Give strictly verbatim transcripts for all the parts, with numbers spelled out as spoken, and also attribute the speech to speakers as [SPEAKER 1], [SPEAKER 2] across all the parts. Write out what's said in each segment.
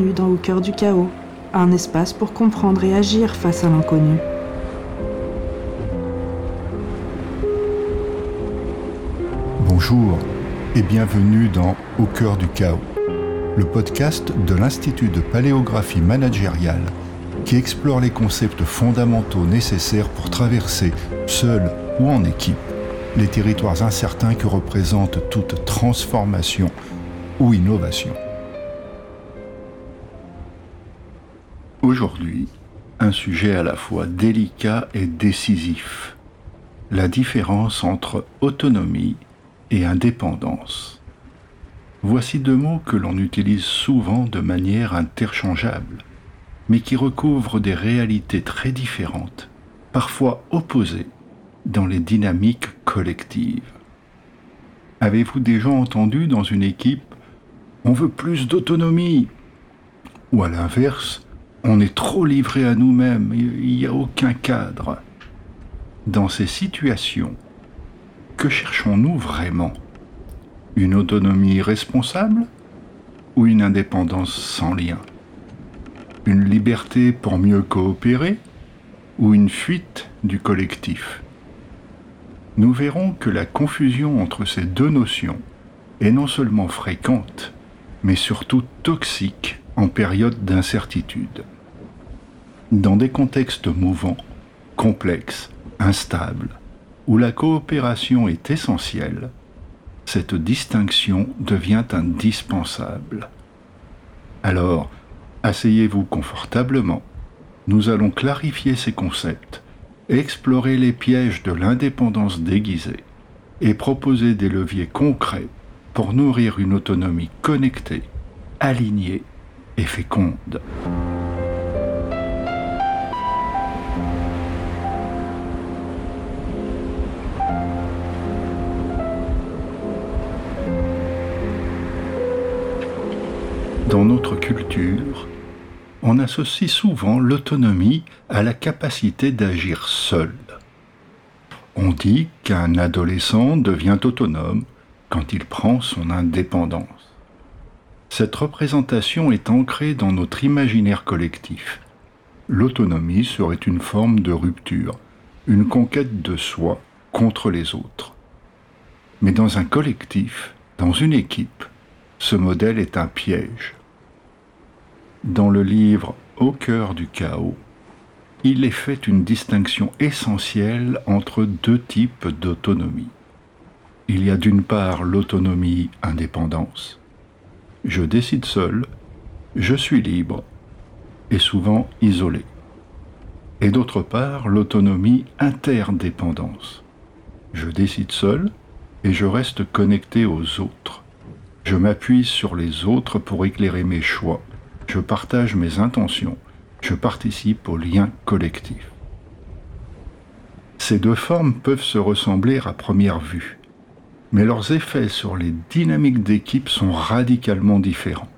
[SPEAKER 1] bienvenue dans Au cœur du chaos, un espace pour comprendre et agir face à l'inconnu.
[SPEAKER 2] Bonjour et bienvenue dans Au cœur du chaos, le podcast de l'Institut de paléographie managériale qui explore les concepts fondamentaux nécessaires pour traverser, seul ou en équipe, les territoires incertains que représente toute transformation ou innovation. Aujourd'hui, un sujet à la fois délicat et décisif, la différence entre autonomie et indépendance. Voici deux mots que l'on utilise souvent de manière interchangeable, mais qui recouvrent des réalités très différentes, parfois opposées, dans les dynamiques collectives. Avez-vous déjà entendu dans une équipe « on veut plus d'autonomie » ou à l'inverse « on est trop livré à nous-mêmes, il n'y a aucun cadre ». Dans ces situations, que cherchons-nous vraiment ? Une autonomie responsable ou une indépendance sans lien ? Une liberté pour mieux coopérer ou une fuite du collectif ? Nous verrons que la confusion entre ces deux notions est non seulement fréquente, mais surtout toxique en période d'incertitude. Dans des contextes mouvants, complexes, instables, où la coopération est essentielle, cette distinction devient indispensable. Alors, asseyez-vous confortablement, nous allons clarifier ces concepts, explorer les pièges de l'indépendance déguisée et proposer des leviers concrets pour nourrir une autonomie connectée, alignée et féconde. Dans notre culture, on associe souvent l'autonomie à la capacité d'agir seul. On dit qu'un adolescent devient autonome quand il prend son indépendance. Cette représentation est ancrée dans notre imaginaire collectif. L'autonomie serait une forme de rupture, une conquête de soi contre les autres. Mais dans un collectif, dans une équipe, ce modèle est un piège. Dans le livre « Au cœur du chaos », il est fait une distinction essentielle entre deux types d'autonomie. Il y a d'une part l'autonomie indépendance. Je décide seul, je suis libre et souvent isolé. Et d'autre part l'autonomie interdépendance. Je décide seul et je reste connecté aux autres. Je m'appuie sur les autres pour éclairer mes choix. Je partage mes intentions, je participe au lien collectif. Ces deux formes peuvent se ressembler à première vue, mais leurs effets sur les dynamiques d'équipe sont radicalement différents.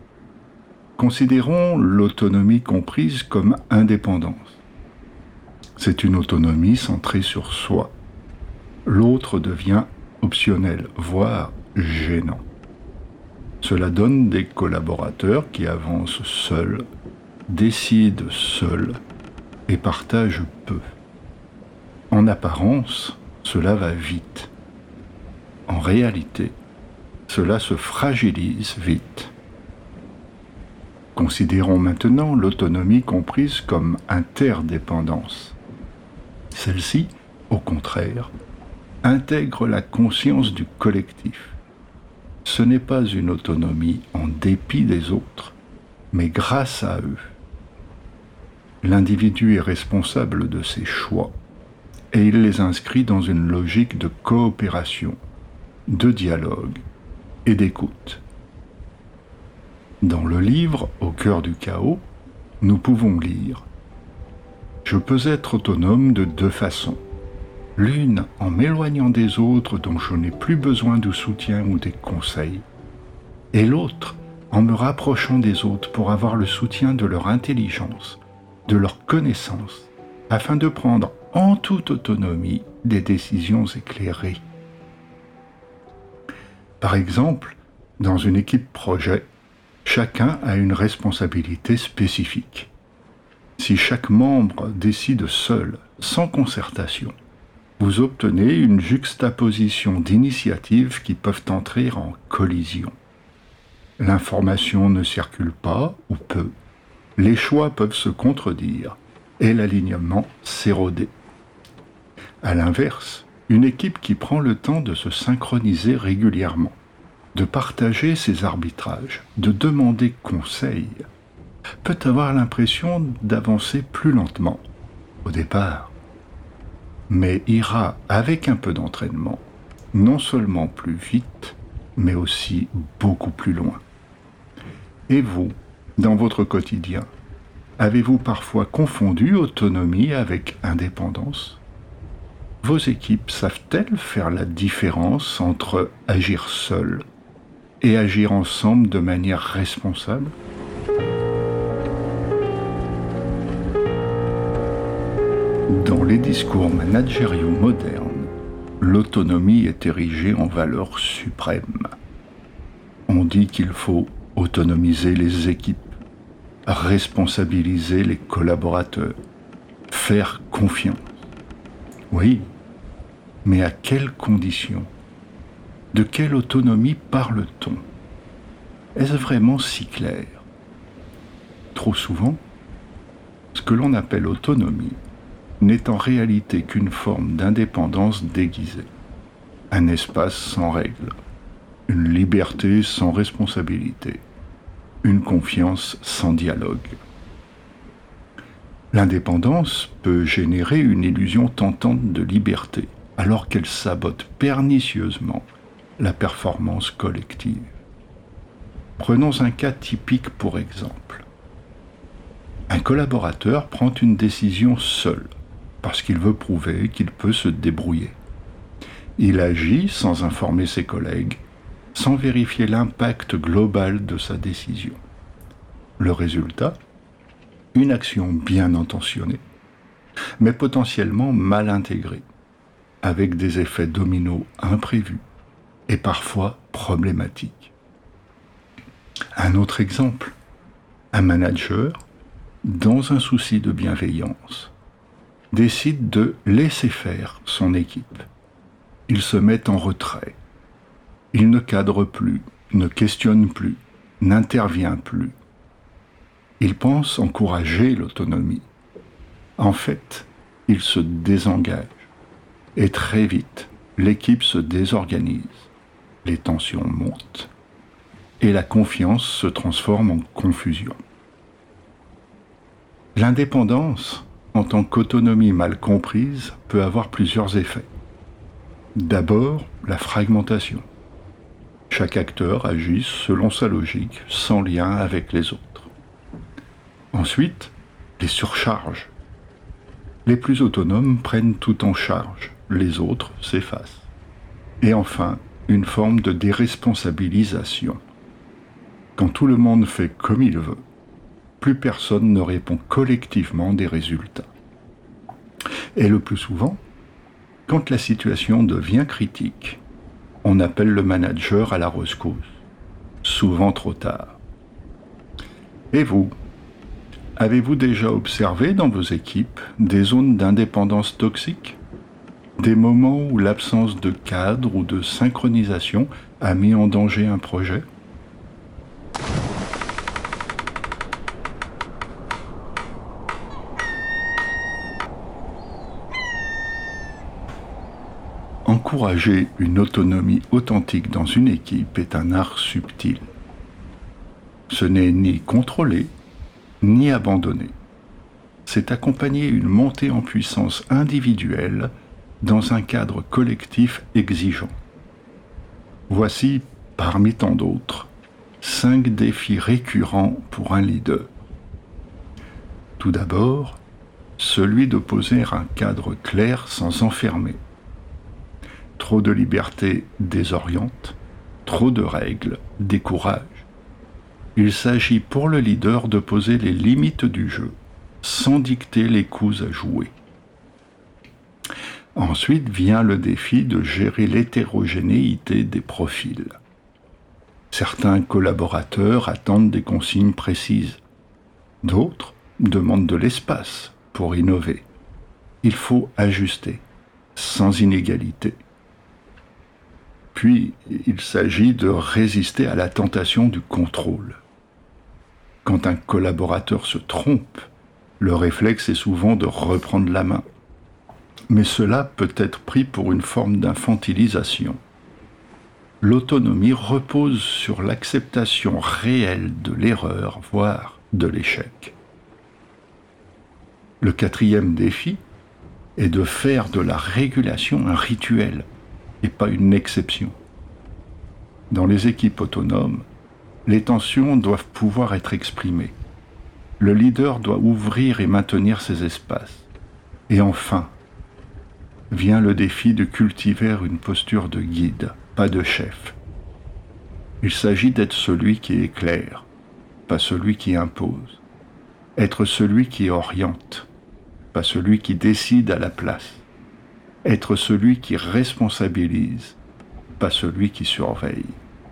[SPEAKER 2] Considérons l'autonomie comprise comme indépendance. C'est une autonomie centrée sur soi. L'autre devient optionnel, voire gênant. Cela donne des collaborateurs qui avancent seuls, décident seuls et partagent peu. En apparence, cela va vite. En réalité, cela se fragilise vite. Considérons maintenant l'autonomie comprise comme interdépendance. Celle-ci, au contraire, intègre la conscience du collectif. Ce n'est pas une autonomie en dépit des autres, mais grâce à eux. L'individu est responsable de ses choix et il les inscrit dans une logique de coopération, de dialogue et d'écoute. Dans le livre « Au cœur du chaos », nous pouvons lire « Je peux être autonome de deux façons. L'une en m'éloignant des autres dont je n'ai plus besoin de soutien ou des conseils, et l'autre en me rapprochant des autres pour avoir le soutien de leur intelligence, de leur connaissance, afin de prendre en toute autonomie des décisions éclairées. » Par exemple, dans une équipe projet, Chacun a une responsabilité spécifique. Si chaque membre décide seul, sans concertation, vous obtenez une juxtaposition d'initiatives qui peuvent entrer en collision. L'information ne circule pas ou peu, les choix peuvent se contredire et l'alignement s'éroder. À l'inverse, une équipe qui prend le temps de se synchroniser régulièrement, de partager ses arbitrages, de demander conseil, peut avoir l'impression d'avancer plus lentement au départ, mais ira avec un peu d'entraînement, non seulement plus vite, mais aussi beaucoup plus loin. Et vous, dans votre quotidien, avez-vous parfois confondu autonomie avec indépendance ? Vos équipes savent-elles faire la différence entre agir seul et agir ensemble de manière responsable ? Dans les discours managériaux modernes, l'autonomie est érigée en valeur suprême. On dit qu'il faut autonomiser les équipes, responsabiliser les collaborateurs, faire confiance. Oui, mais à quelles conditions ? De quelle autonomie parle-t-on ? Est-ce vraiment si clair ? Trop souvent, ce que l'on appelle autonomie n'est en réalité qu'une forme d'indépendance déguisée, un espace sans règles, une liberté sans responsabilité, une confiance sans dialogue. L'indépendance peut générer une illusion tentante de liberté, alors qu'elle sabote pernicieusement la performance collective. Prenons un cas typique pour exemple. Un collaborateur prend une décision seul, parce qu'il veut prouver qu'il peut se débrouiller. Il agit sans informer ses collègues, sans vérifier l'impact global de sa décision. Le résultat ? Une action bien intentionnée, mais potentiellement mal intégrée, avec des effets dominos imprévus et parfois problématiques. Un autre exemple, un manager, dans un souci de bienveillance, décide de laisser faire son équipe. Il se met en retrait. Il ne cadre plus, ne questionne plus, n'intervient plus. Il pense encourager l'autonomie. En fait, il se désengage. Et très vite, l'équipe se désorganise. Les tensions montent. Et la confiance se transforme en confusion. L'indépendance, en tant qu'autonomie mal comprise, peut avoir plusieurs effets. D'abord, la fragmentation. Chaque acteur agit selon sa logique, sans lien avec les autres. Ensuite, les surcharges. Les plus autonomes prennent tout en charge, les autres s'effacent. Et enfin, une forme de déresponsabilisation. Quand tout le monde fait comme il veut, plus personne ne répond collectivement des résultats. Et le plus souvent, quand la situation devient critique, on appelle le manager à la rescousse, souvent trop tard. Et vous, avez-vous déjà observé dans vos équipes des zones d'indépendance toxique ? Des moments où l'absence de cadre ou de synchronisation a mis en danger un projet ? Encourager une autonomie authentique dans une équipe est un art subtil. Ce n'est ni contrôler, ni abandonner. C'est accompagner une montée en puissance individuelle dans un cadre collectif exigeant. Voici, parmi tant d'autres, cinq défis récurrents pour un leader. Tout d'abord, celui de poser un cadre clair sans enfermer. Trop de liberté désoriente, trop de règles décourage. Il s'agit pour le leader de poser les limites du jeu, sans dicter les coups à jouer. Ensuite vient le défi de gérer l'hétérogénéité des profils. Certains collaborateurs attendent des consignes précises. D'autres demandent de l'espace pour innover. Il faut ajuster, sans inégalité. Puis, il s'agit de résister à la tentation du contrôle. Quand un collaborateur se trompe, le réflexe est souvent de reprendre la main. Mais cela peut être pris pour une forme d'infantilisation. L'autonomie repose sur l'acceptation réelle de l'erreur, voire de l'échec. Le quatrième défi est de faire de la régulation un rituel et pas une exception. Dans les équipes autonomes, les tensions doivent pouvoir être exprimées. Le leader doit ouvrir et maintenir ses espaces. Et enfin, vient le défi de cultiver une posture de guide, pas de chef. Il s'agit d'être celui qui éclaire, pas celui qui impose. Être celui qui oriente, pas celui qui décide à la place. Être celui qui responsabilise, pas celui qui surveille.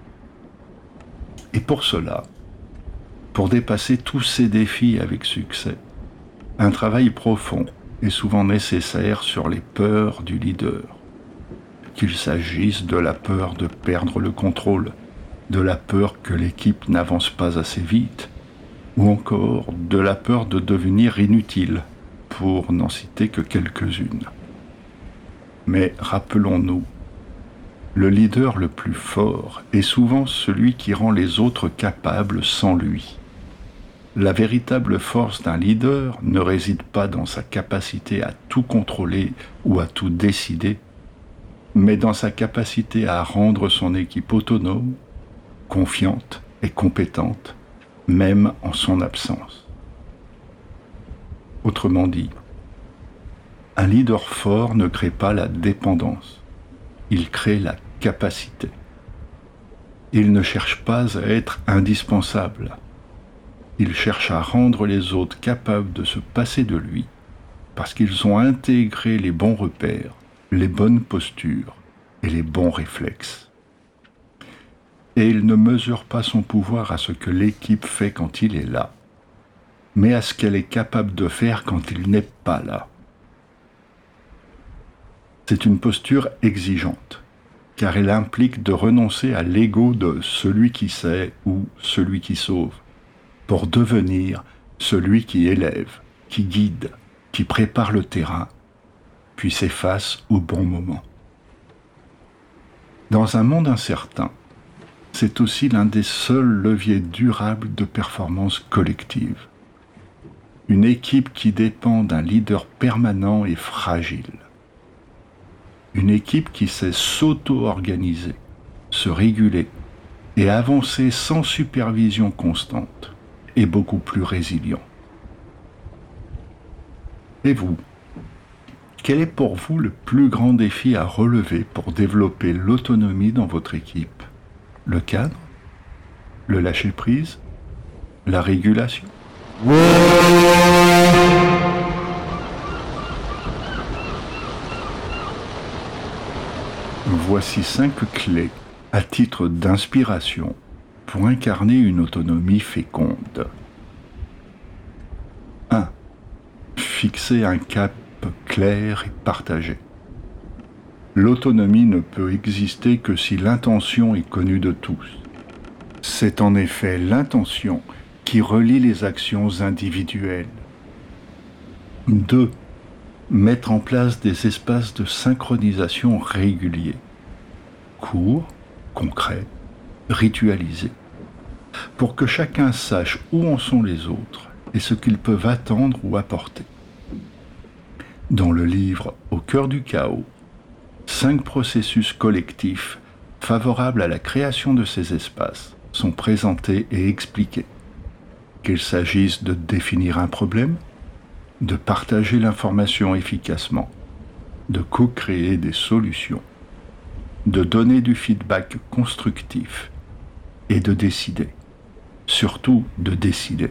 [SPEAKER 2] Et pour cela, pour dépasser tous ces défis avec succès, un travail profond est souvent nécessaire sur les peurs du leader. Qu'il s'agisse de la peur de perdre le contrôle, de la peur que l'équipe n'avance pas assez vite, ou encore de la peur de devenir inutile, pour n'en citer que quelques-unes. Mais rappelons-nous, le leader le plus fort est souvent celui qui rend les autres capables sans lui. La véritable force d'un leader ne réside pas dans sa capacité à tout contrôler ou à tout décider, mais dans sa capacité à rendre son équipe autonome, confiante et compétente, même en son absence. Autrement dit, un leader fort ne crée pas la dépendance, il crée la capacité. Il ne cherche pas à être indispensable, il cherche à rendre les autres capables de se passer de lui, parce qu'ils ont intégré les bons repères, les bonnes postures et les bons réflexes. Et il ne mesure pas son pouvoir à ce que l'équipe fait quand il est là, mais à ce qu'elle est capable de faire quand il n'est pas là. C'est une posture exigeante, car elle implique de renoncer à l'ego de celui qui sait ou celui qui sauve, pour devenir celui qui élève, qui guide, qui prépare le terrain, puis s'efface au bon moment. Dans un monde incertain, c'est aussi l'un des seuls leviers durables de performance collective. Une équipe qui dépend d'un leader permanent est fragile. Une équipe qui sait s'auto-organiser, se réguler et avancer sans supervision constante est beaucoup plus résilient. Et vous, quel est pour vous le plus grand défi à relever pour développer l'autonomie dans votre équipe ? Le cadre ? Le lâcher-prise ? La régulation ? Voici cinq clés à titre d'inspiration pour incarner une autonomie féconde. un. Fixer un cap clair et partagé. L'autonomie ne peut exister que si l'intention est connue de tous. C'est en effet l'intention qui relie les actions individuelles. deux. Mettre en place des espaces de synchronisation réguliers, courts, concrets, ritualisés, pour que chacun sache où en sont les autres et ce qu'ils peuvent attendre ou apporter. Dans le livre « Au cœur du chaos », cinq processus collectifs favorables à la création de ces espaces sont présentés et expliqués. Qu'il s'agisse de définir un problème, de partager l'information efficacement, de co-créer des solutions, de donner du feedback constructif et de décider, surtout de décider.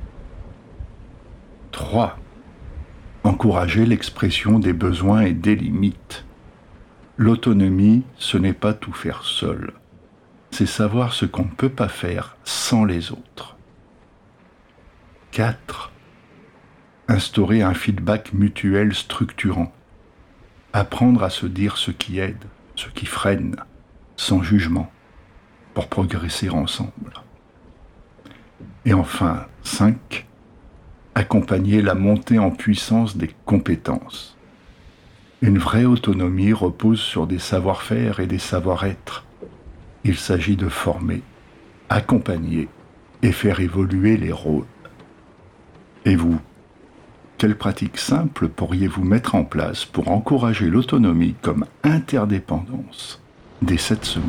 [SPEAKER 2] trois. Encourager l'expression des besoins et des limites. L'autonomie, ce n'est pas tout faire seul. c'est savoir ce qu'on ne peut pas faire sans les autres. quatre. Instaurer un feedback mutuel structurant. Apprendre à se dire ce qui aide, ce qui freine, sans jugement, pour progresser ensemble. Et enfin, cinq. Accompagner la montée en puissance des compétences. Une vraie autonomie repose sur des savoir-faire et des savoir-être. Il s'agit de former, accompagner et faire évoluer les rôles. Et vous, quelles pratiques simples pourriez-vous mettre en place pour encourager l'autonomie comme interdépendance dès cette semaine ?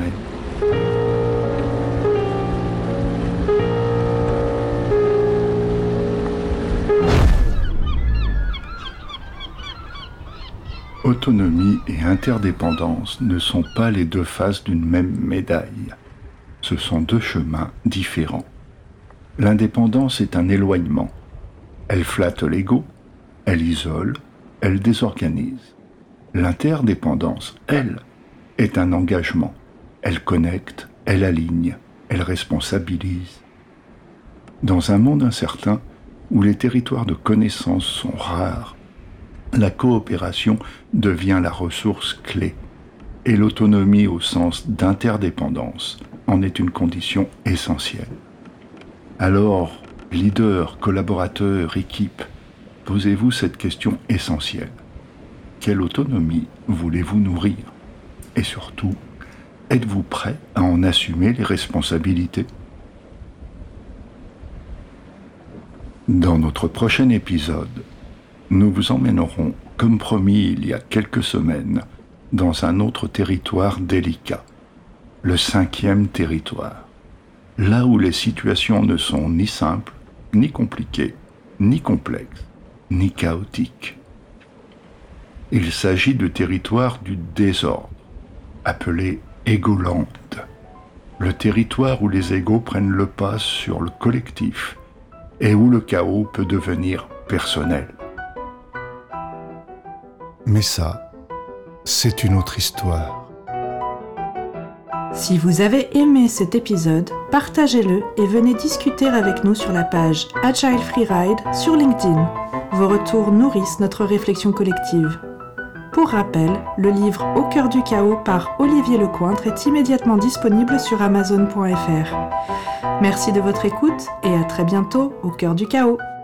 [SPEAKER 2] Autonomie et interdépendance ne sont pas les deux faces d'une même médaille. Ce sont deux chemins différents. L'indépendance est un éloignement. Elle flatte l'ego, elle isole, elle désorganise. L'interdépendance, elle, est un engagement. Elle connecte, elle aligne, elle responsabilise. Dans un monde incertain, où les territoires de connaissance sont rares, la coopération devient la ressource clé, et l'autonomie au sens d'interdépendance en est une condition essentielle. Alors, leader, collaborateur, équipe, posez-vous cette question essentielle. Quelle autonomie voulez-vous nourrir ? Et surtout, êtes-vous prêt à en assumer les responsabilités ? Dans notre prochain épisode, nous vous emmènerons, comme promis il y a quelques semaines, dans un autre territoire délicat, le cinquième territoire, là où les situations ne sont ni simples, ni compliquées, ni complexes, ni chaotiques. Il s'agit du territoire du désordre, appelé Égoland, le territoire où les égos prennent le pas sur le collectif et où le chaos peut devenir personnel. Mais ça, c'est une autre histoire.
[SPEAKER 1] Si vous avez aimé cet épisode, partagez-le et venez discuter avec nous sur la page Agile Freeride sur LinkedIn. Vos retours nourrissent notre réflexion collective. Pour rappel, le livre Au cœur du chaos par Olivier Lecointre est immédiatement disponible sur amazon point f r. Merci de votre écoute et à très bientôt au cœur du chaos.